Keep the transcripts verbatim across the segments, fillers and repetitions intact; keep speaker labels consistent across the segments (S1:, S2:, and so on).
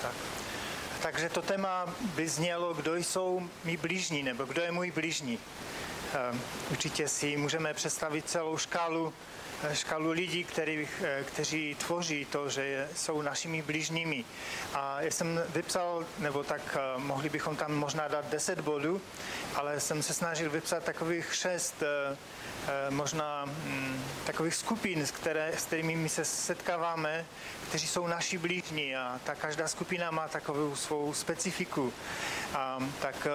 S1: Tak. Takže to téma by znělo, kdo jsou mý blížní, nebo kdo je můj blížní. Určitě si můžeme představit celou škálu, škálu lidí, který, kteří tvoří to, že jsou našimi blížními. A já jsem vypsal, nebo tak mohli bychom tam možná dát deset bodů, ale jsem se snažil vypsat takových šest možná takových skupin, které, s kterými my se setkáváme, kteří jsou naši blížní, a ta každá skupina má takovou svou specifiku. A tak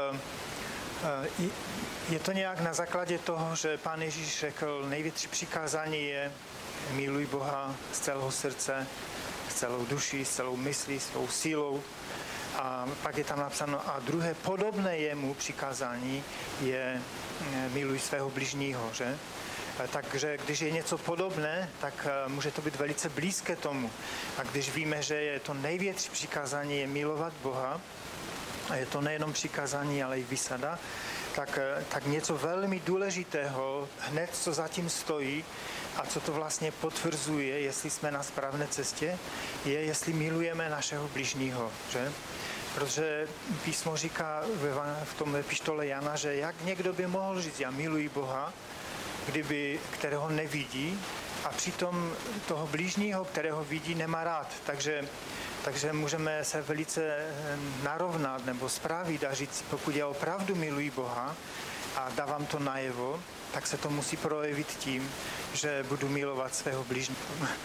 S1: je to nějak na základě toho, že Pán Ježíš řekl, největší přikázání je miluj Boha z celého srdce, s celou duší, s celou myslí, svou sílou. A pak je tam napsáno, a druhé podobné jemu přikázání je miluj svého bližního, že? Takže když je něco podobné, tak může to být velice blízké tomu. A když víme, že je to největší přikázání je milovat Boha, a je to nejenom přikázání, ale i výsada, tak, tak něco velmi důležitého, hned co zatím stojí a co to vlastně potvrzuje, jestli jsme na správné cestě, je, jestli milujeme našeho bližního, že? Protože písmo říká v tom epištole Jana, že jak někdo by mohl říct, já miluji Boha, kdyby, kterého nevidí, a přitom toho blížního, kterého vidí, nemá rád. Takže, takže můžeme se velice narovnat nebo spravit a říct, pokud já opravdu miluji Boha a dávám to najevo, tak se to musí projevit tím, že budu milovat svého blížního.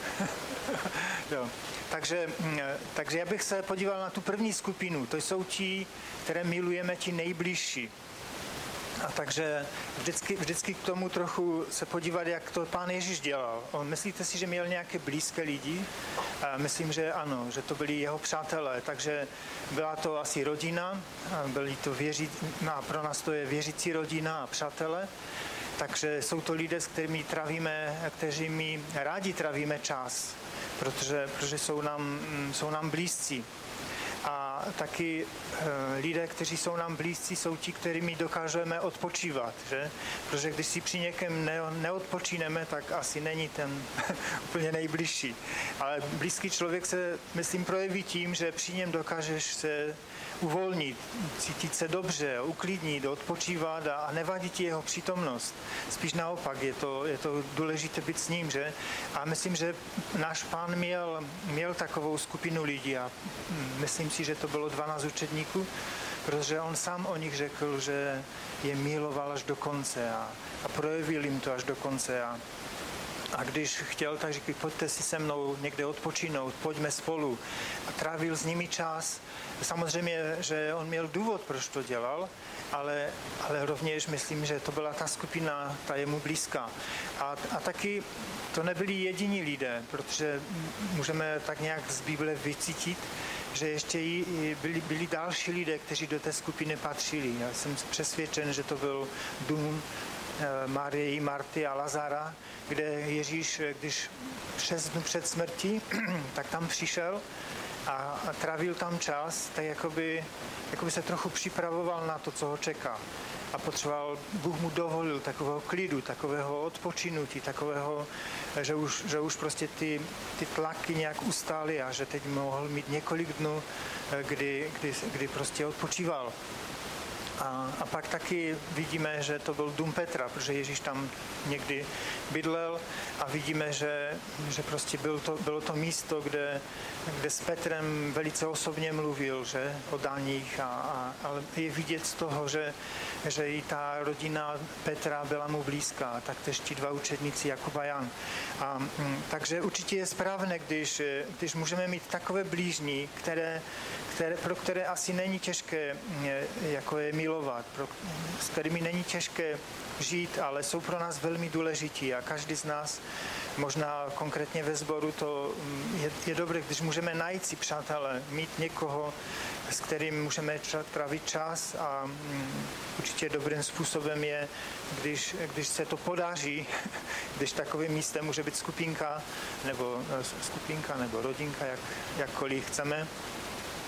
S1: Jo. Takže, takže já bych se podíval na tu první skupinu. To jsou ti, které milujeme, ti nejbližší. A takže vždycky, vždycky k tomu trochu se podívat, jak to Pán Ježíš dělal. On, myslíte si, že měl nějaké blízké lidi? A myslím, že ano, že to byli jeho přátelé. Takže byla to asi rodina, byli to věří, no, pro nás to je věřící rodina a přátelé. Takže jsou to lidé, s kterými trávíme, kteří mi rádi trávíme čas, protože, protože jsou, nám, jsou nám blízcí. A taky e, lidé, kteří jsou nám blízcí, jsou ti, kterými dokážeme odpočívat, že? Protože když si při někem ne, neodpočíneme, tak asi není ten úplně nejbližší. Ale blízký člověk se, myslím, projeví tím, že při něm dokážeš se uvolnit, cítit se dobře, uklidnit, odpočívat a, a nevadí ti jeho přítomnost. Spíš naopak, je to, je to důležité být s ním, že? A myslím, že náš Pán měl, měl takovou skupinu lidí a myslím si, že to bylo dvanáct učedníků, protože on sám o nich řekl, že je miloval až do konce a, a projevil jim to až do konce. A, a když chtěl, tak řekl, pojďte si se mnou někde odpočinout, pojďme spolu. A trávil s nimi čas. Samozřejmě, že on měl důvod, proč to dělal, ale, ale rovněž myslím, že to byla ta skupina, ta je mu blízká. A, a taky to nebyli jediní lidé, protože můžeme tak nějak z Bible vycítit, že ještě i byli, byli další lidé, kteří do té skupiny patřili. Já jsem přesvědčen, že to byl dům Marie, Marty a Lazara, kde Ježíš, když šest dnů před smrtí, tak tam přišel a, a trávil tam čas, tak jakoby, jakoby se trochu připravoval na to, co ho čeká. A potřeboval, Bůh mu dovolil takového klidu, takového odpočinutí, takového, že už, že už prostě ty, ty tlaky nějak ustály a že teď mohl mít několik dnů, kdy, kdy, kdy prostě odpočíval. A, a pak taky vidíme, že to byl dům Petra, protože Ježíš tam někdy bydlel a vidíme, že, že prostě bylo to, bylo to místo, kde, kde s Petrem velice osobně mluvil, že, o daních, a, a, ale je vidět z toho, že, že i ta rodina Petra byla mu blízká, tak tež ti dva učedníci Jakub a Jan. A, m, takže určitě je správné, když, když můžeme mít takové blížní, které, které, pro které asi není těžké, jako je milovat, pro, s kterými není těžké žít, ale jsou pro nás velmi důležití a každý z nás, možná konkrétně ve sboru, to je, je dobré, když můžeme najít si přátelé, mít někoho, s kterým můžeme trávit čas a um, určitě dobrým způsobem je, když, když se to podaří, když takovým místem může být skupinka nebo skupinka nebo rodinka, jak, jakkoliv chceme,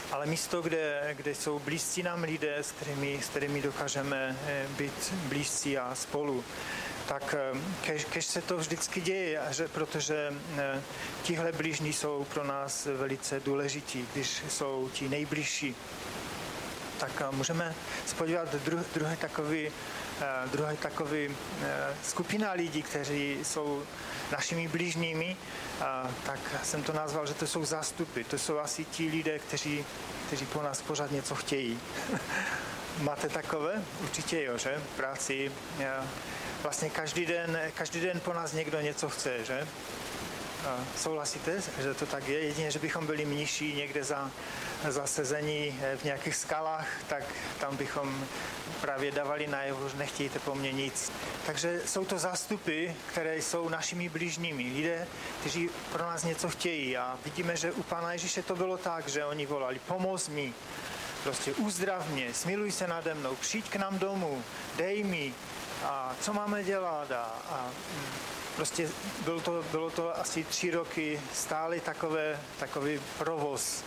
S1: ale místo, kde, kde jsou blízcí nám lidé, s kterými, s kterými dokážeme být blízcí a spolu, tak kež, kež se to vždycky děje, že, protože tihle blížní jsou pro nás velice důležití, když jsou ti nejbližší. Tak můžeme se podívat dru, druhý takový, druhý takový skupina lidí, kteří jsou našimi blížními, tak jsem to nazval, že to jsou zástupy. To jsou asi ti lidé, kteří, kteří po nás pořád něco chtějí. Máte takové? Určitě jo, že? Práci. Vlastně každý den, každý den po nás někdo něco chce, že? Souhlasíte, že to tak je? Jedině, že bychom byli mniší někde za, za sezení v nějakých skalách, tak tam bychom právě dávali najevo, že nechtějte po mně nic. Takže jsou to zástupy, které jsou našimi blížními. Lidé, kteří pro nás něco chtějí. A vidíme, že u Pána Ježíše to bylo tak, že oni volali, pomoz mi, prostě uzdrav mě, smiluj se nade mnou, přijď k nám domů, dej mi, a co máme dělat. A, a prostě bylo to, bylo to asi tři roky stále takové, takový provoz.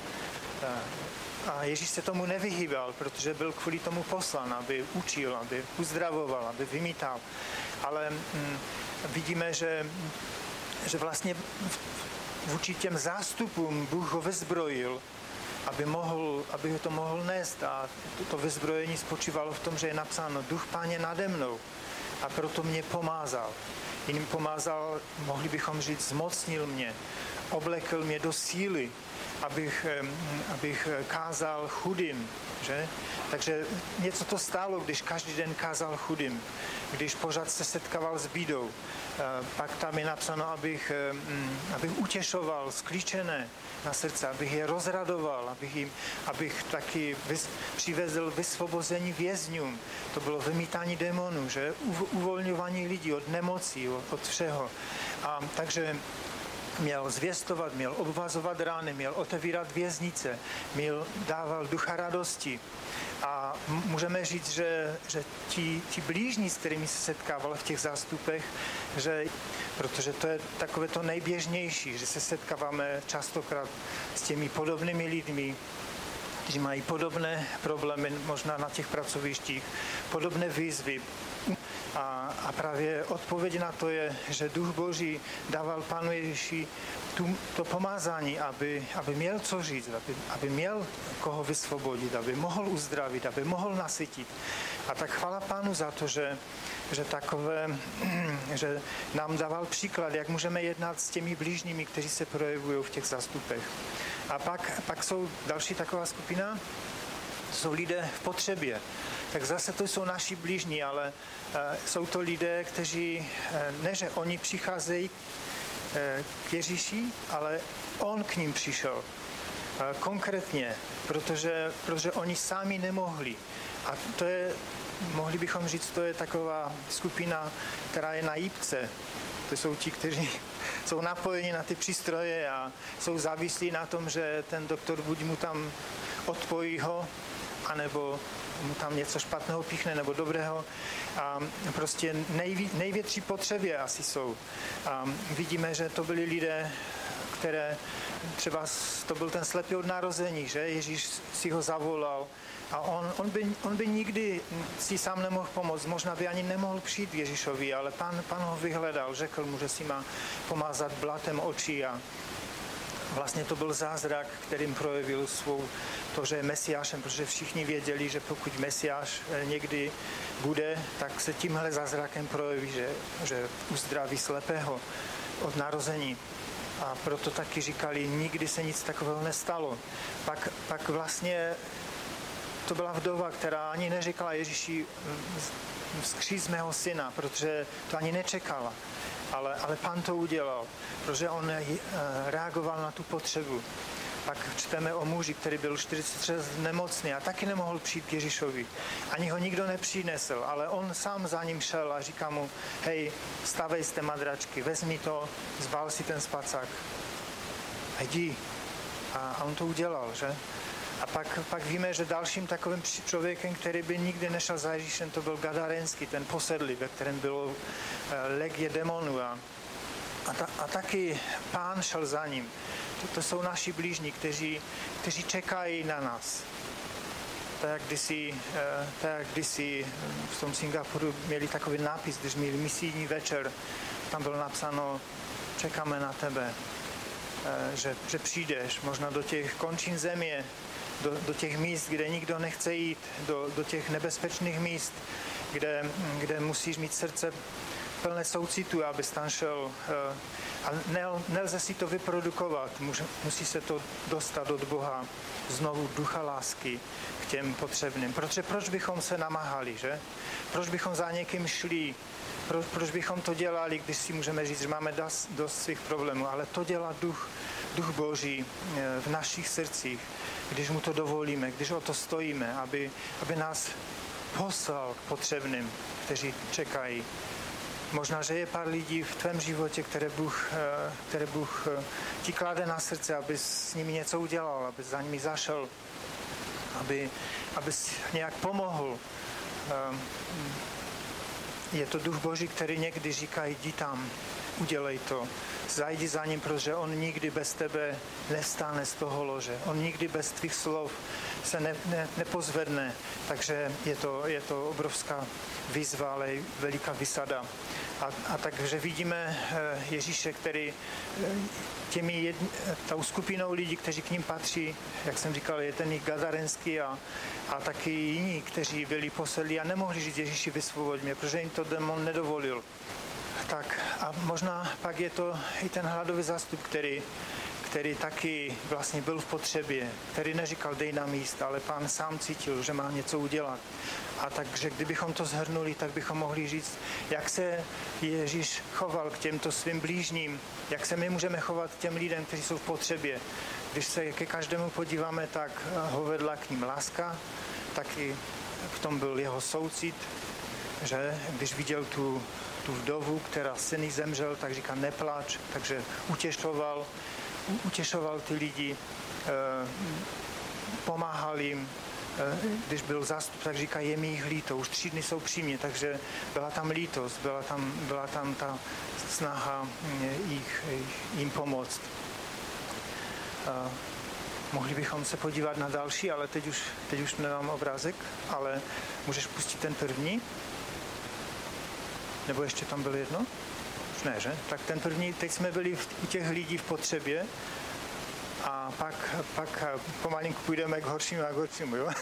S1: A Ježíš se tomu nevyhýbal, protože byl kvůli tomu poslan, aby učil, aby uzdravoval, aby vymítal. Ale hm, vidíme, že, že vlastně vůči těm zástupům Bůh ho vyzbrojil, aby, mohl, aby ho to mohl nést. A to vyzbrojení spočívalo v tom, že je napsáno Duch Páně nade mnou a proto mě pomázal. Jiným pomázal, mohli bychom říct, zmocnil mě, oblekl mě do síly, abych, abych kázal chudým, že? Takže něco to stálo, když každý den kázal chudým, když pořád se setkával s bídou. Pak tam je napsáno, abych, abych utěšoval sklíčené na srdce, abych je rozradoval, abych, jim, abych taky vys, přivezl vysvobození vězňům. To bylo vymítání démonů, že? Uvolňování lidí od nemocí, od všeho. A takže měl zvěstovat, měl obvazovat rány, měl otevírat věznice, měl dával ducha radosti. A můžeme říct, že, že ti, ti blížní, s kterými se setkával v těch zástupech, že, protože to je takové to nejběžnější, že se setkáváme častokrát s těmi podobnými lidmi, kteří mají podobné problémy, možná na těch pracovištích, podobné výzvy. A, a právě odpověď na to je, že Duch Boží dával Pánu Ježíši tu, to pomázání, aby, aby měl co říct, aby, aby měl koho vysvobodit, aby mohl uzdravit, aby mohl nasytit. A tak chvála Pánu za to, že, že, takové, že nám dával příklad, jak můžeme jednat s těmi blížními, kteří se projevují v těch zástupech. A pak, pak jsou další taková skupina, jsou lidé v potřebě. Tak zase to jsou naši blížní, ale uh, jsou to lidé, kteří, uh, ne že oni přicházejí uh, k Ježíši, ale on k ním přišel. Uh, konkrétně, protože, protože oni sami nemohli. A to je, mohli bychom říct, to je taková skupina, která je na jípce. To jsou ti, kteří jsou napojeni na ty přístroje a jsou závislí na tom, že ten doktor buď mu tam odpojí ho, anebo mu tam něco špatného píchne nebo dobrého. A prostě nejví, největší potřebě asi jsou. A vidíme, že to byli lidé, které třeba to byl ten slepý od narození, že Ježíš si ho zavolal a on, on, by, on by nikdy si sám nemohl pomoct, možná by ani nemohl přijít k Ježíšovi, ale pán, pán ho vyhledal, řekl mu, že si má pomázat blatem očí a vlastně to byl zázrak, kterým projevil svou to, že je Mesiášem, protože všichni věděli, že pokud Mesiáš někdy bude, tak se tímhle zázrakem projeví, že, že uzdraví slepého od narození. A proto taky říkali, nikdy se nic takového nestalo. Pak, pak vlastně to byla vdova, která ani neříkala Ježíši, vzkříž mého syna, protože to ani nečekala. Ale, ale Pán to udělal, protože on reagoval na tu potřebu. Pak čteme o muži, který byl čtyřicet tři let nemocný a taky nemohl přijít k Ježíšovi. Ani ho nikdo nepřinesl, ale on sám za ním šel a říká mu, hej, stavej z té madračky, vezmi to, zbal si ten spacák a jdi. A on to udělal, že? A pak, pak víme, že dalším takovým člověkem, který by nikdy nešel za Ježíšem, to byl Gadarenský, ten posedlý, ve kterém bylo legie demonů. A, a, ta, a taky Pán šel za ním. To, to jsou naši blížní, kteří, kteří čekají na nás. Tak jak kdysi, tak jak kdysi v tom Singapuru měli takový nápis, když měli misijní večer, tam bylo napsáno, čekáme na tebe, že, že přijdeš možná do těch končin země, do, do těch míst, kde nikdo nechce jít, do, do těch nebezpečných míst, kde, kde musíš mít srdce plné soucitu, abys tam šel. A nel, nelze si to vyprodukovat, musí se to dostat od Boha, znovu ducha lásky k těm potřebným. Protože proč bychom se namáhali, že? Proč bychom za někým šli? Proč, proč bychom to dělali, když si můžeme říct, že máme dost, dost svých problémů? Ale to dělá duch, duch Boží v našich srdcích, když mu to dovolíme, když o to stojíme, aby, aby nás poslal k potřebným, kteří čekají. Možná, že je pár lidí v tvém životě, které Bůh, které Bůh ti klade na srdce, aby s nimi něco udělal, aby za nimi zašel, aby, aby nějak pomohl. Je to Duch Boží, který někdy říká, jdi tam, udělej to, zajdi za ním, protože on nikdy bez tebe nevstane z toho lože. On nikdy bez tvých slov se ne, ne, nepozvedne, takže je to, je to obrovská výzva, ale i veliká vysada. A, a takže vidíme Ježíše, který těmi jedni, tou skupinou lidí, kteří k ním patří, jak jsem říkal, je ten jich gadarenský a, a taky jiní, kteří byli posedlí a nemohli říct Ježíši vysvoboď mě, protože jim to démon nedovolil. Tak a možná pak je to i ten hladový zástup, který, který taky vlastně byl v potřebě, který neříkal dej nám jíst, ale Pán sám cítil, že má něco udělat. A takže kdybychom to shrnuli, tak bychom mohli říct, jak se Ježíš choval k těmto svým blížním, jak se my můžeme chovat k těm lidem, kteří jsou v potřebě. Když se ke každému podíváme, tak ho vedla k ním láska, taky v tom byl jeho soucit, že když viděl tu, tu vdovu, která syn jí zemřel, tak říká neplač, takže utěšoval, utěšoval ty lidi, pomáhal jim. Když byl zástup, tak říká, je mi jich líto, už tři dny jsou při mě, takže byla tam lítost, byla tam, byla tam ta snaha jich, jim pomoct. Mohli bychom se podívat na další, ale teď už, teď už nemám obrázek, ale můžeš pustit ten první? Nebo ještě tam bylo jedno? Už ne, že? Tak ten první, teď jsme byli u těch lidí v potřebě a pak, pak pomalinku půjdeme k horšímu a k horšímu, jo?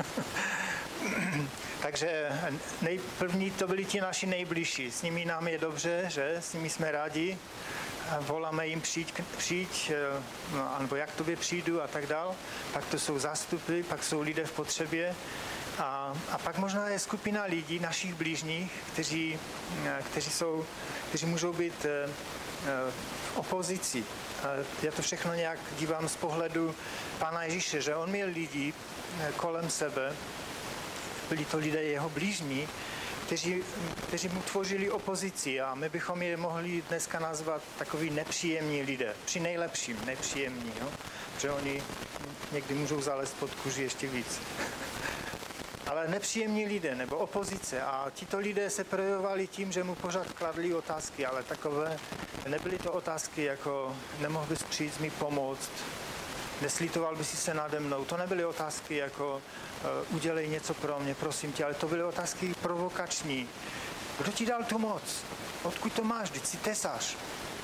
S1: Takže nejprvní to byli ti naši nejbližší, s nimi nám je dobře, že? S nimi jsme rádi, voláme jim přijď, přijď no, nebo jak tobě přijdu a tak dál. Pak to jsou zástupy, pak jsou lidé v potřebě. A, a pak možná je skupina lidí, našich blížních, kteří, kteří, jsou, kteří můžou být v opozici. Já to všechno nějak dívám z pohledu Pána Ježíše, že on měl lidi kolem sebe, byli to lidé jeho blížní, kteří, kteří mu tvořili opozici a my bychom je mohli dneska nazvat takový nepříjemní lidé, při nejlepším nepříjemní, no? Protože oni někdy můžou zalézt pod kůži ještě víc. Ale nepříjemní lidé nebo opozice a tito lidé se projevovali tím, že mu pořád kladli otázky, ale takové nebyly to otázky jako nemohl bys přijít mi pomoct, neslitoval bys si se nade mnou, to nebyly otázky jako uh, udělej něco pro mě, prosím tě, ale to byly otázky provokační. Kdo ti dal tu moc? Odkud to máš? Vždyť si tesař.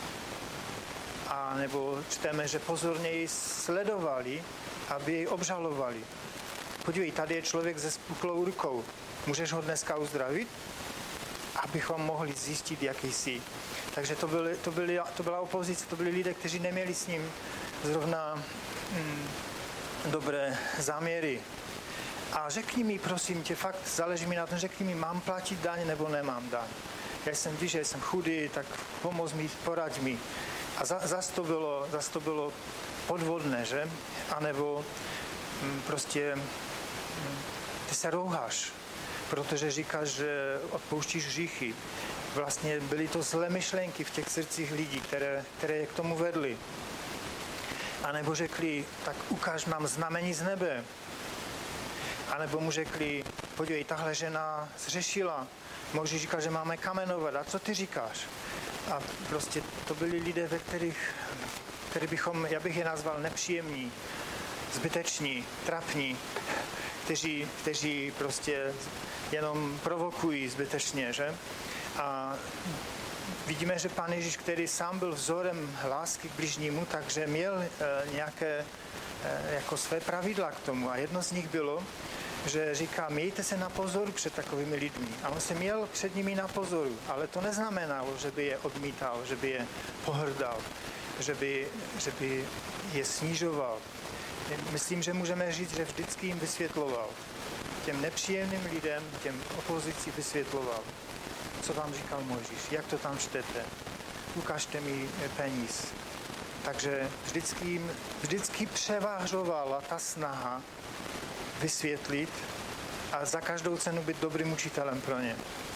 S1: A nebo čteme, že pozorněji sledovali, aby jej obžalovali. Podívej, tady je člověk se spuklou rukou. Můžeš ho dneska uzdravit? Abychom mohli zjistit, jaký jsi. Takže to, byly, to, byly, to byla opozice, to byli lidé, kteří neměli s ním zrovna mm, dobré záměry. A řekni mi, prosím tě, fakt záleží mi na tom, řekni mi, mám platit daň nebo nemám daň. Já jsem víš, že jsem chudý, tak pomoz mi, poraď mi. A za, zas, to bylo, zas to bylo podvodné, že? A nebo mm, prostě mm, ty se rouháš, protože říkáš, že odpouštíš hříchy. Vlastně byly to zlé myšlenky v těch srdcích lidí, které, které je k tomu vedly. A nebo řekli, tak ukáž nám znamení z nebe. A nebo mu řekli, podívej, tahle žena zřešila. Možná říká, že máme kamenovat. A co ty říkáš? A prostě to byli lidé, ve kterých který bychom, já bych je nazval nepříjemní, zbyteční, trapní, kteří, kteří prostě jenom provokují zbytečně, že? A vidíme, že Pán Ježíš, který sám byl vzorem lásky k bližnímu, takže měl e, nějaké e, jako své pravidla k tomu. A jedno z nich bylo, že říká, mějte se na pozoru před takovými lidmi. A on se měl před nimi na pozoru, ale to neznamenalo, že by je odmítal, že by je pohrdal, že by, že by je snižoval. Myslím, že můžeme říct, že vždycky jim vysvětloval. Těm nepříjemným lidem, těm opozici vysvětloval. Co vám říkal Mojžíš, jak to tam čtete, ukažte mi peníz. Takže vždycky, jim, vždycky převažovala ta snaha vysvětlit a za každou cenu být dobrým učitelem pro ně.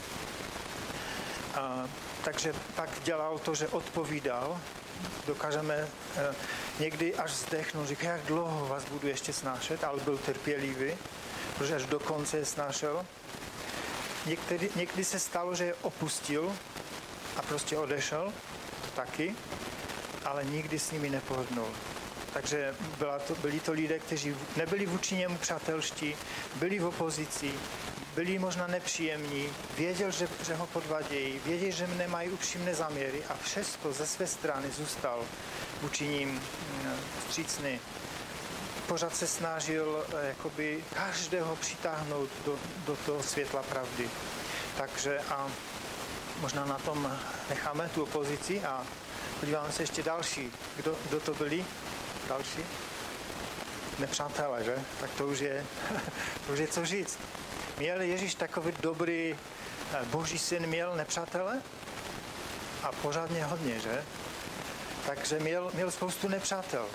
S1: A, takže pak dělal to, že odpovídal. Dokážeme eh, někdy až zdechnout, říká, jak dlouho vás budu ještě snášet, ale byl trpělivý, protože až do konce je snášel. Někdy, někdy se stalo, že je opustil a prostě odešel, to taky, ale nikdy s nimi nepohodnul. Takže byla to, byli to lidé, kteří nebyli vůči němu přátelští, byli v opozici, byli možná nepříjemní, věděl, že, že ho podvadějí, věděl, že nemají upřímné záměry a přesto ze své strany zůstal vůči ním vstřícný. Pořád se snažil jakoby každého přitáhnout do, do toho světla pravdy. Takže a možná na tom necháme tu opozici a podíváme se ještě další. Kdo, kdo to byli? Další? Nepřátelé, že? Tak to už je, to už je co říct. Měl Ježíš takový dobrý boží syn, měl nepřátele? A pořádně hodně, že? Takže měl, měl spoustu nepřátel.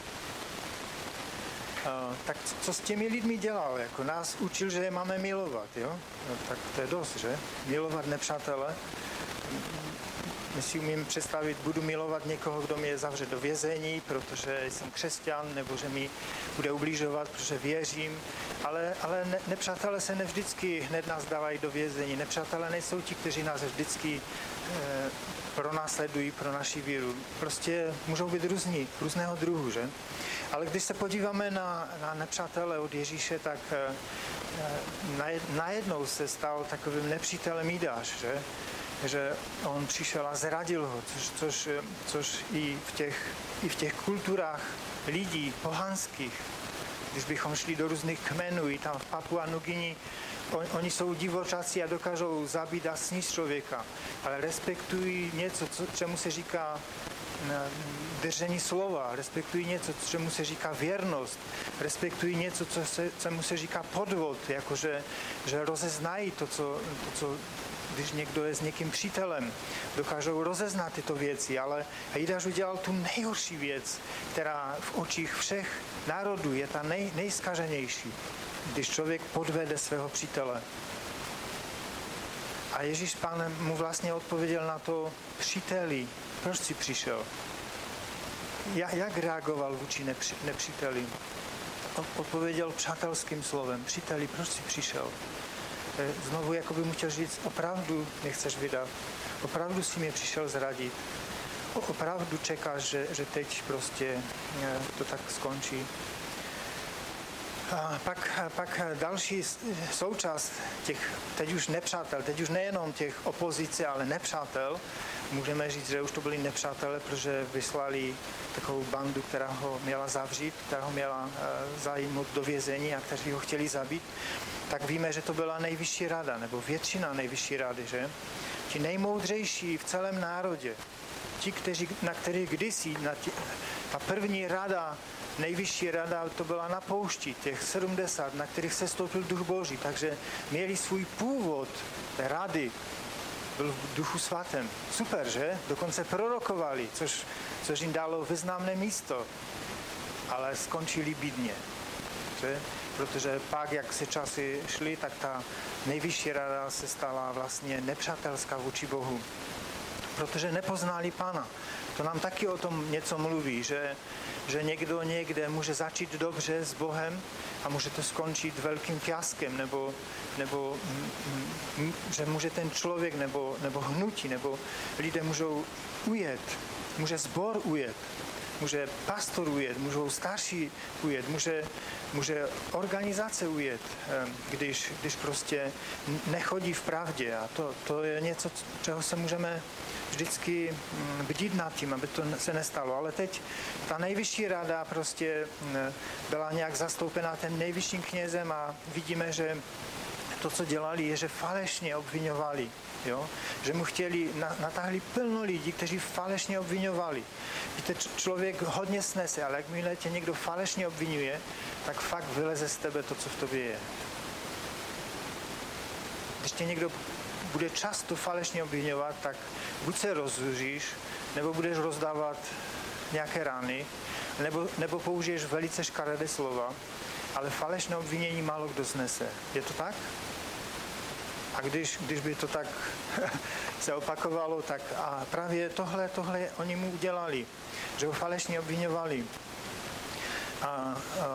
S1: Uh, tak co s těmi lidmi dělal? Jako nás učil, že je máme milovat, jo? No, tak to je dost, že? Milovat nepřátele. My si umím představit, budu milovat někoho, kdo mě zavře do vězení, protože jsem křesťan, nebo že mi bude ubližovat, protože věřím. Ale, ale ne, nepřátelé se nevždycky hned nás dávají do vězení. Nepřátelé nejsou ti, kteří nás vždycky eh, pronásledují pro naši víru. Prostě můžou být různí, různého druhu, že? Ale když se podíváme na, na nepřátele od Ježíše, tak eh, najednou se stal takovým nepřítelem Jidáš, že? Že on přišel a zradil ho, což, což, což i, v těch, i v těch kulturách lidí pohanských, když bychom šli do různých kmenů, i tam v Papua Nugini, on, oni jsou divočáci a dokážou zabít a sníst člověka, ale respektují něco, co, čemu se říká držení slova, respektují něco, čemu se říká věrnost, respektují něco, co se, čemu se říká podvod, jakože že rozeznají to, co, to, co když někdo je s někým přítelem, dokážou rozeznat tyto věci, ale Jidáš udělal tu nejhorší věc, která v očích všech národů je ta nej, nejskaženější, když člověk podvede svého přítele. A Ježíš Pán mu vlastně odpověděl na to, příteli, proč jsi přišel? Jak reagoval vůči nepři, nepříteli? Odpověděl přátelským slovem, příteli, proč jsi přišel? Znovu jako by mu chtěl říct, opravdu nechceš vydat, opravdu si mě přišel zradit, opravdu čekáš, že, že teď prostě to tak skončí. A pak, pak další součást těch, teď už nepřátel, teď už nejenom těch opozice, ale nepřátel, můžeme říct, že už to byli nepřátelé, protože vyslali takovou bandu, která ho měla zavřít, která ho měla zajmout do vězení a kteří ho chtěli zabít, tak víme, že to byla nejvyšší rada, nebo většina nejvyšší rady, že? Ti nejmoudřejší v celém národě, ti, kteří, na kterých kdysi, na tě, ta první rada, nejvyšší rada, to byla na poušti, těch sedmdesát, na kterých se stoupil duch Boží, takže měli svůj původ rady, byl v duchu svatém. Super, že? Dokonce prorokovali, což, což jim dalo významné místo, ale skončili bídně, že? Protože pak, jak se časy šly, tak ta nejvyšší rada se stala vlastně nepřátelská vůči Bohu, protože nepoznali Pána. To nám taky o tom něco mluví, že, že někdo někde může začít dobře s Bohem a může to skončit velkým fiaskem, nebo, nebo m, že může ten člověk nebo, nebo hnutí, nebo lidé můžou ujet, může sbor ujet, může pastor ujet, můžou starší ujet, může, může organizace ujet, když, když prostě nechodí v pravdě. A to, to je něco, čeho se můžeme vždycky bdít nad tím, aby to se nestalo. Ale teď ta nejvyšší rada prostě byla nějak zastoupená tím nejvyšším knězem a vidíme, že to, co dělali, je, že falešně obviňovali. Jo? Že mu chtěli, natáhli plno lidí, kteří falešně obviňovali. Víte, člověk hodně snese, ale jakmile tě někdo falešně obvinuje, tak fakt vyleze z tebe to, co v tobě je. Když tě někdo bude často falešně obviňovat, tak buď se rozzuříš, nebo budeš rozdávat nějaké rány, nebo, nebo použiješ velice škaredé slova, ale falešné obvinění málo kdo znese. Je to tak? A když, když by to tak se opakovalo, tak a právě tohle, tohle oni mu udělali, že ho falešně obviňovali. A, a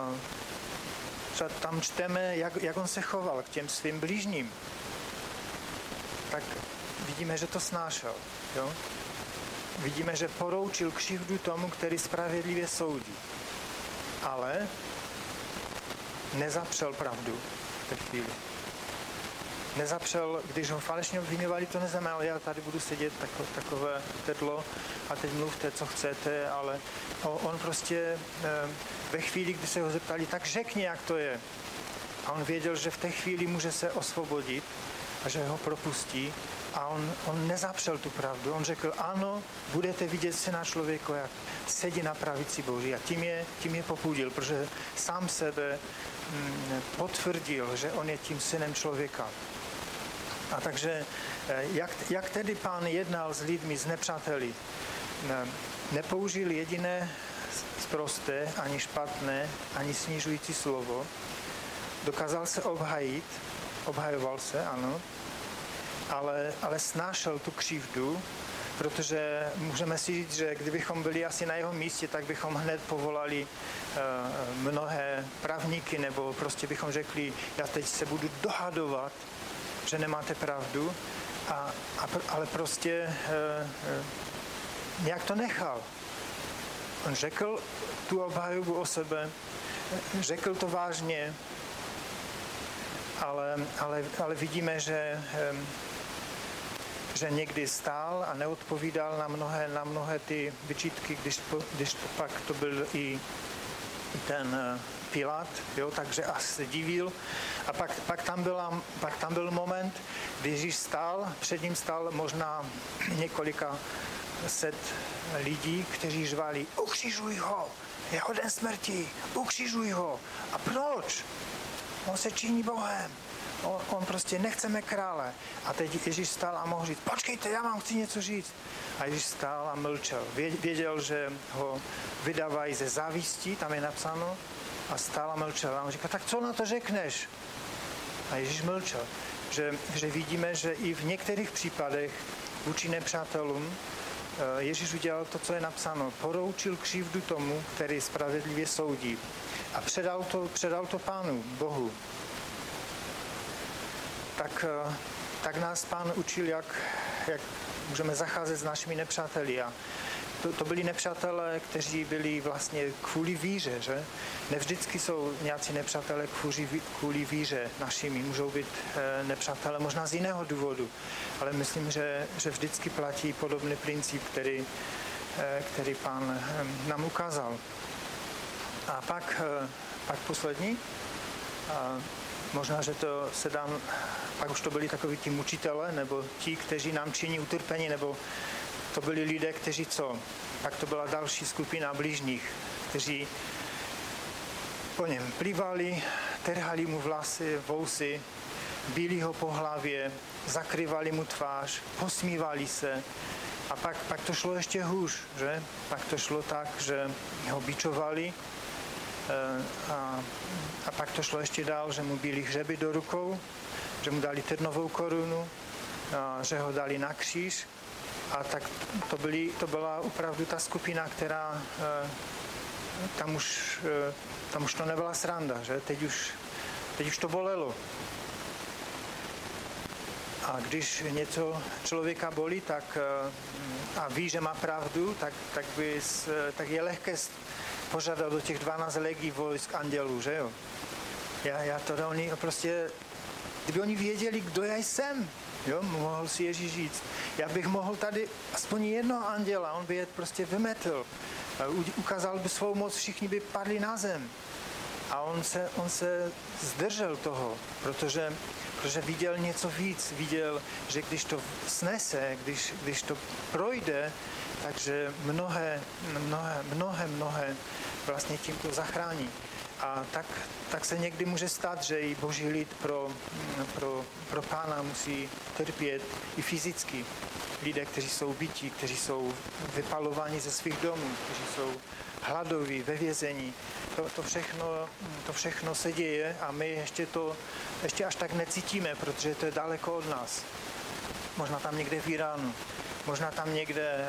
S1: tam čteme, jak, jak on se choval k těm svým blížním. Tak vidíme, že to snášel. Jo? Vidíme, že poroučil křivdu tomu, který spravedlivě soudí. Ale nezapřel pravdu v té chvíli. Nezapřel, když ho falešně obviňovali, to neznamená, já tady budu sedět tako, takové tedlo a teď mluvte, co chcete, ale on prostě ve chvíli, kdy se ho zeptali, tak řekni, jak to je. A on věděl, že v té chvíli může se osvobodit a že ho propustí a on, on nezapřel tu pravdu. On řekl, ano, budete vidět syna člověka, jak sedí na pravici Boží a tím je, tím je popudil, protože sám sebe mm, potvrdil, že on je tím synem člověka. A takže jak, jak tedy Pán jednal s lidmi, s nepřáteli? Nepoužil jediné sprosté, ani špatné, ani snižující slovo. Dokázal se obhajit, obhajoval se, ano, ale, ale snášel tu křivdu, protože můžeme si říct, že kdybychom byli asi na jeho místě, tak bychom hned povolali uh, mnohé právníky, nebo prostě bychom řekli, já teď se budu dohadovat, že nemáte pravdu, a, a, ale prostě uh, uh, nějak to nechal. On řekl tu obhajobu o sebe, řekl to vážně, ale, ale, ale vidíme, že, um, že někdy stál a neodpovídal na mnohé, na mnohé ty vyčítky, když, když pak to byl i ten uh, Pilát, jo, takže asi se divil. A pak, pak, tam byla, pak tam byl moment, kdy Ježíš stál, před ním stál možná několika set lidí, kteří žvali, ukřižuj ho, je hoden smrti, ukřižuj ho. A proč? On se činí Bohem. On, on prostě nechceme krále. A teď Ježíš stál a mohl říct, počkejte, já vám chci něco říct. A Ježíš stál a mlčel. Věděl, že ho vydávají ze závistí, tam je napsáno, a stál a mlčel. A on říká, tak co na to řekneš? A Ježíš mlčel. Že, že vidíme, že i v některých případech vůči nepřátelům Ježíš udělal to, co je napsáno. Poroučil křivdu tomu, který spravedlivě soudí. A předal to, předal to Pánu, Bohu. Tak, tak nás Pán učil, jak, jak můžeme zacházet s našimi nepřáteli. A to, to byli nepřátelé, kteří byli vlastně kvůli víře, že? Nevždycky jsou nějací nepřátelé kvůli, kvůli víře našimi. Můžou být nepřátelé možná z jiného důvodu, ale myslím, že, že vždycky platí podobný princip, který, který Pán nám ukázal. A pak, pak poslední, a možná, že to se dám, pak už to byli takoví ti mučitelé, nebo ti, kteří nám činí utrpení, nebo to byli lidé, kteří co? Pak to byla další skupina blížních, kteří po něm plivali, trhali mu vlasy, vousy, bíli ho po hlavě, zakrývali mu tvář, posmívali se. A pak, pak to šlo ještě hůř, že? Pak to šlo tak, že ho bičovali a, a pak to šlo ještě dál, že mu bíli hřeby do rukou, že mu dali trnovou korunu, a že ho dali na kříž. A tak to, byly, to byla opravdu ta skupina, která tam už, tam už to nebyla sranda, že? Teď už, teď už to bolelo. A když něco člověka bolí, tak a ví, že má pravdu, tak, tak, by, tak je lehké požádat do těch dvanáct legí vojsk andělů, že jo? Já, já to oni prostě, kdyby oni věděli, kdo já jsem, jo, mohl si Ježíš říct, já bych mohl tady aspoň jednoho anděla, on by je prostě vymetl, ukázal by svou moc, všichni by padli na zem. A on se, on se zdržel toho, protože, protože viděl něco víc, viděl, že když to snese, když, když to projde, takže mnohé, mnohé, mnohé, mnohé vlastně tím to zachrání. A tak, tak se někdy může stát, že i boží lid pro, pro, pro pána musí trpět i fyzicky. Lidé, kteří jsou bytí, kteří jsou vypalováni ze svých domů, kteří jsou hladoví, ve vězení. To, to, všechno, to všechno se děje a my ještě to ještě až tak necítíme, protože to je daleko od nás. Možná tam někde v Iránu, možná tam někde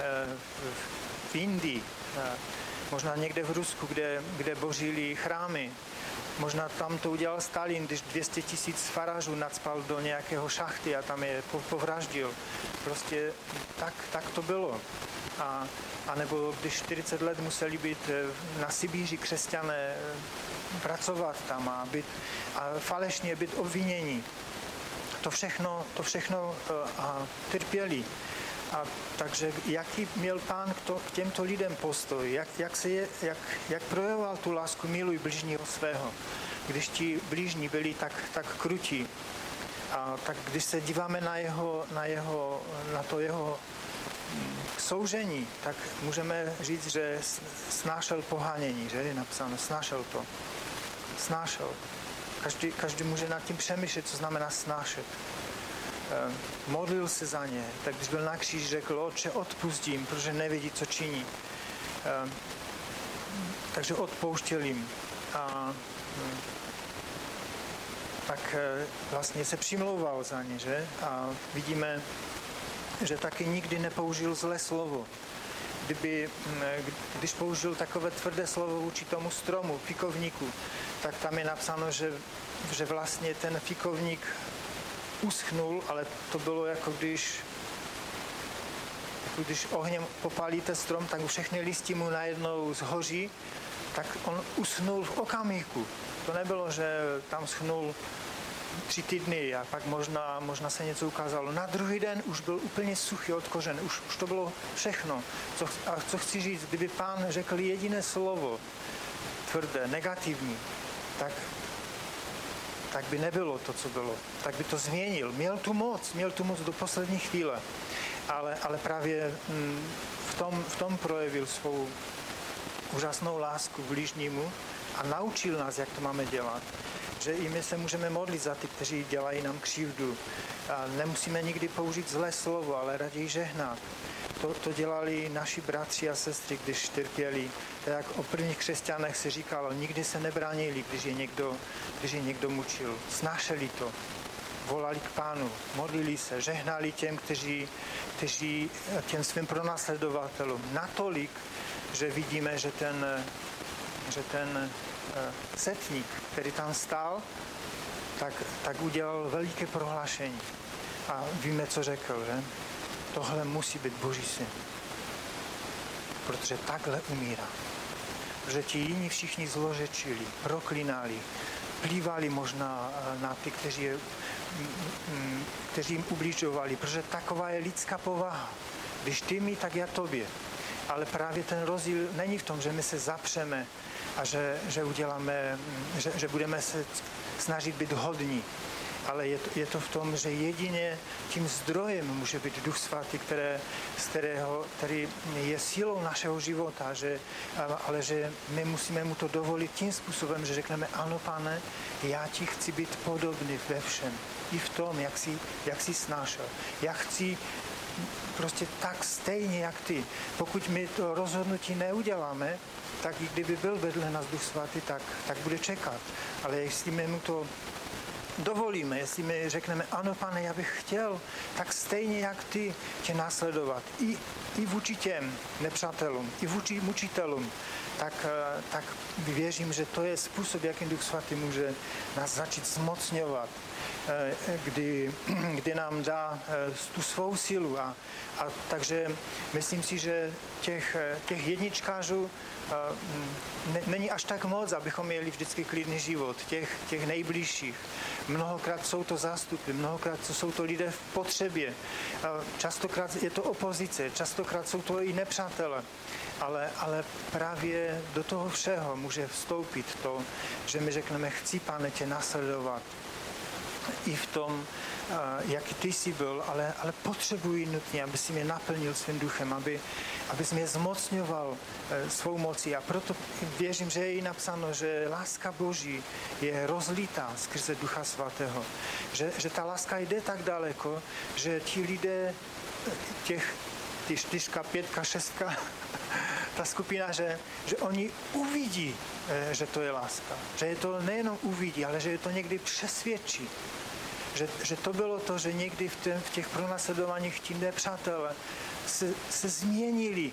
S1: v Indii, možná někde v Rusku, kde, kde bořili chrámy. Možná tam to udělal Stalin, když dvě stě tisíc farářů nacpal do nějakého šachty a tam je povraždil. Prostě tak, tak to bylo. A, a nebo když čtyřicet let museli být na Sibíři křesťané pracovat tam a, být, a falešně být obviněni. To všechno, to všechno a trpěli. A takže jaký měl pán k, to, k těmto lidem postoj, jak, jak, se je, jak, jak projevoval tu lásku miluj bližního svého, když ti blížní byli tak, tak krutí. A tak když se díváme na, jeho, na, jeho, na to jeho soužení, tak můžeme říct, že snášel pohánění, že je napsáno, snášel to, snášel. Každý, každý může nad tím přemýšlet, co znamená snášet. Modlil se za ně, tak když byl na kříži, řekl, Otče, odpustím, protože nevědí, co činí. Takže odpouštěl jim. A tak vlastně se přimlouval za ně, že? A vidíme, že taky nikdy nepoužil zlé slovo. Kdyby, když použil takové tvrdé slovo vůči tomu stromu, fikovníku, tak tam je napsáno, že, že vlastně ten fikovník uschnul, ale to bylo jako když, jako když ohněm popálíte strom, tak všechny listy mu najednou zhoří, tak on uschnul v okamžiku. To nebylo, že tam schnul tři týdny a pak možná, možná se něco ukázalo. Na druhý den už byl úplně suchý od kořen, už, už to bylo všechno. Co, a co chci říct, kdyby pán řekl jediné slovo tvrdé, negativní, tak tak by nebylo to, co bylo. Tak by to změnil. Měl tu moc, měl tu moc do poslední chvíle. Ale, ale právě v tom, v tom projevil svou úžasnou lásku k bližnímu a naučil nás, jak to máme dělat. Že i my se můžeme modlit za ty, kteří dělají nám křivdu. A nemusíme nikdy použít zlé slovo, ale raději žehnat. To, to dělali naši bratři a sestry, když trpěli. Tak o prvních křesťanech se říkalo, nikdy se nebránili, když je někdo, když je někdo mučil. Snášeli to, volali k pánu, modlili se, žehnali těm, kteří, kteří těm svým pronásledovatelům. Natolik, že vidíme, že ten, že ten setník, který tam stál, tak, tak udělal veliké prohlášení. A víme, co řekl, že? Tohle musí být Boží syn. Protože takhle umírá. Protože ti jiní všichni zlořečili, proklínali, plývali možná na ty, kteří, kteří jim ubližovali, protože taková je lidská povaha. Když ty mi, tak já tobě. Ale právě ten rozdíl není v tom, že my se zapřeme a že, že uděláme, že, že budeme se snažit být hodní. Ale je to, je to v tom, že jedině tím zdrojem může být Duch Svatý, které, z kterého, který je sílou našeho života, že, ale že my musíme mu to dovolit tím způsobem, že řekneme, ano, Pane, já ti chci být podobný ve všem. I v tom, jak jsi, jak jsi snášel. Já chci prostě tak stejně, jak ty. Pokud my to rozhodnutí neuděláme, tak i kdyby byl vedle nás Duch Svatý, tak, tak bude čekat. Ale jestli my mu to dovolíme, jestli my řekneme, ano, Pane, já bych chtěl tak stejně jak ty tě následovat. I, i vůči těm nepřátelům, i vůči mučitelům, tak, tak věřím, že to je způsob, jakým Duch Svatý může nás začít zmocňovat, kdy, kdy nám dá tu svou sílu. A, a takže myslím si, že těch, těch jedničkářů ne, není až tak moc, abychom měli vždycky klidný život, těch, těch nejbližších. Mnohokrát jsou to zástupy, mnohokrát jsou to lidé v potřebě, častokrát je to opozice, častokrát jsou to i nepřátelé. Ale, ale právě do toho všeho může vstoupit to, že my řekneme, chci, Pane, tě nasledovat i v tom, jaký ty jsi byl, ale, ale potřebuji nutně, aby si mě naplnil svým duchem, aby, aby jsi mě zmocňoval svou mocí. A proto věřím, že je i napsáno, že láska Boží je rozlítá skrze Ducha Svatého. Že, že ta láska jde tak daleko, že ti lidé, těch, ty čtyřka, pětka, šestka, ta skupina, že, že oni uvidí, že to je láska. Že je to nejenom uvidí, ale že je to někdy přesvědčí. Že, že to bylo to, že někdy v, tém, v těch pronásledovaních ti nepřátelé se, se změnili.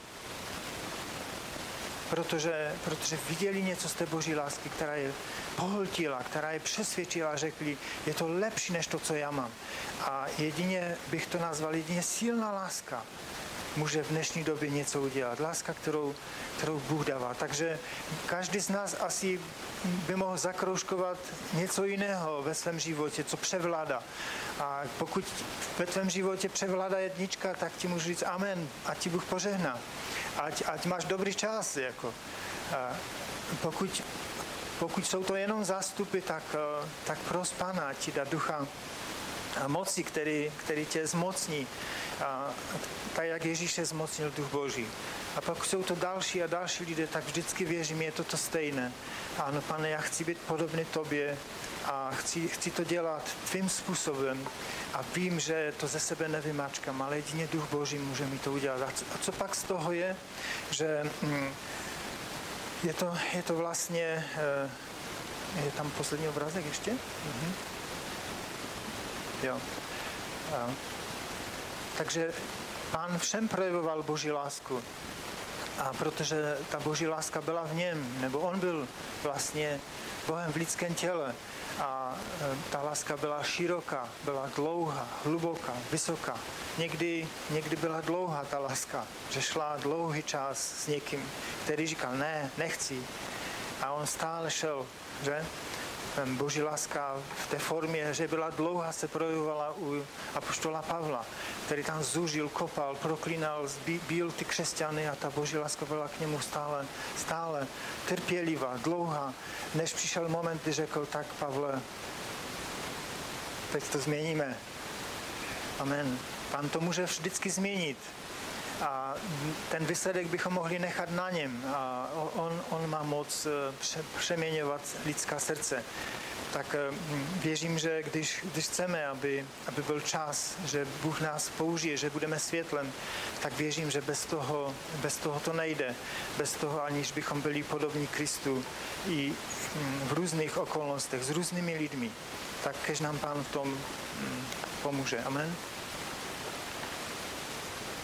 S1: Protože, protože viděli něco z té Boží lásky, která je pohltila, která je přesvědčila, řekli, je to lepší než to, co já mám. A jedině bych to nazval, jedině silná láska může v dnešní době něco udělat. Láska, kterou, kterou Bůh dává. Takže každý z nás asi by mohl zakroužkovat něco jiného ve svém životě, co převládá. A pokud ve tvém životě převládá jednička, tak ti můžu říct amen, ať ti Bůh požehná. Ať, ať máš dobrý čas. Jako. A pokud, pokud jsou to jenom zástupy, tak, tak pros Pána, ať ti dá ducha a moci, který, který tě zmocní, a tak jak Ježíše zmocnil Duch Boží. A pak jsou to další a další lidé, tak vždycky věřím, je to to stejné. Ano, Pane, já chci být podobný tobě a chci, chci to dělat tvým způsobem a vím, že to ze sebe nevymáčkám, ale jedině Duch Boží může mi to udělat. A co, a co pak z toho je, že hm, je, to, je to vlastně, je tam poslední obrázek ještě? Mhm. Jo. A, takže Pán všem projevoval Boží lásku. A protože ta Boží láska byla v něm, nebo on byl vlastně Bohem v lidském těle. A ta láska byla široká, byla dlouhá, hluboká, vysoká. Někdy, někdy byla dlouhá ta láska, že šla dlouhý čas s někým, který říkal, ne, nechci. A on stále šel, že? Boží láska v té formě, že byla dlouhá, se projevovala u apoštola Pavla, který tam zúžil, kopal, proklínal, bil ty křesťany a ta Boží láska byla k němu stále, stále trpělivá, dlouhá, než přišel moment, kdy řekl, tak Pavle, teď to změníme. Amen. Pán to může vždycky změnit. A ten výsledek bychom mohli nechat na něm. A on, on má moc přeměňovat lidská srdce. Tak věřím, že když, když chceme, aby, aby byl čas, že Bůh nás použije, že budeme světlem, tak věřím, že bez toho, bez toho to nejde. Bez toho, aniž bychom byli podobní Kristu i v různých okolnostech, s různými lidmi. Tak kež nám Pán v tom pomůže. Amen.